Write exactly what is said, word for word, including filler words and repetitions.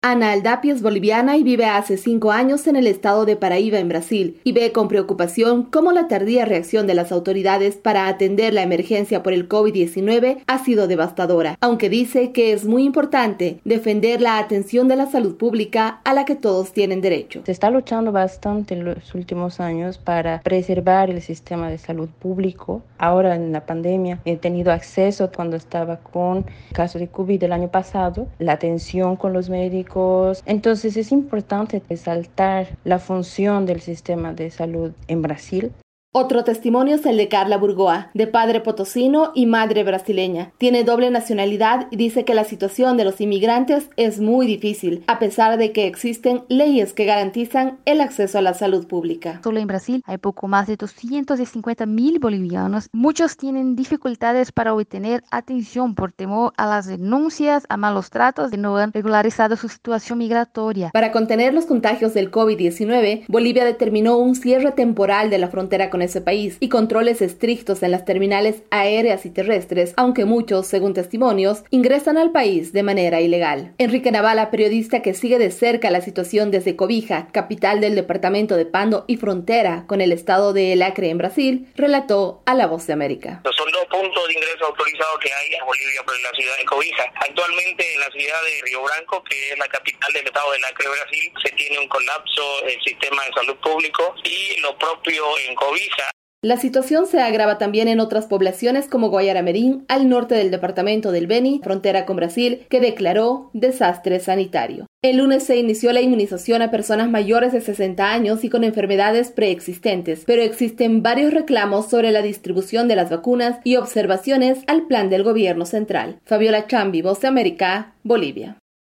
Ana Aldapi es boliviana y vive hace cinco años en el estado de Paraíba, en Brasil, y ve con preocupación cómo la tardía reacción de las autoridades para atender la emergencia por el COVID diecinueve ha sido devastadora, aunque dice que es muy importante defender la atención de la salud pública a la que todos tienen derecho. Se está luchando bastante en los últimos años para preservar el sistema de salud público. Ahora en la pandemia he tenido acceso cuando estaba con caso de COVID del año pasado, la atención con los médicos. Entonces es importante resaltar la función del sistema de salud en Brasil. Otro testimonio es el de Carla Burgoa, de padre potosino y madre brasileña. Tiene doble nacionalidad y dice que la situación de los inmigrantes es muy difícil, a pesar de que existen leyes que garantizan el acceso a la salud pública. Solo en Brasil hay poco más de doscientos cincuenta mil bolivianos. Muchos tienen dificultades para obtener atención por temor a las denuncias, a malos tratos, de no han regularizado su situación migratoria. Para contener los contagios del COVID diecinueve, Bolivia determinó un cierre temporal de la frontera con ese país y controles estrictos en las terminales aéreas y terrestres, aunque muchos, según testimonios, ingresan al país de manera ilegal. Enrique Navala, periodista que sigue de cerca la situación desde Cobija, capital del departamento de Pando y frontera con el estado de El Acre en Brasil, relató a La Voz de América. Son dos puntos de ingreso autorizados que hay en Bolivia por la ciudad de Cobija. Actualmente en la ciudad de Río Branco, que es la capital del estado del Acre, Brasil, se tiene un colapso del sistema de salud público y lo propio en Cobija. La situación se agrava también en otras poblaciones como Guayaramerín, al norte del departamento del Beni, frontera con Brasil, que declaró desastre sanitario. El lunes se inició la inmunización a personas mayores de sesenta años y con enfermedades preexistentes, pero existen varios reclamos sobre la distribución de las vacunas y observaciones al plan del gobierno central. Fabiola Chambi, Voz de América, Bolivia.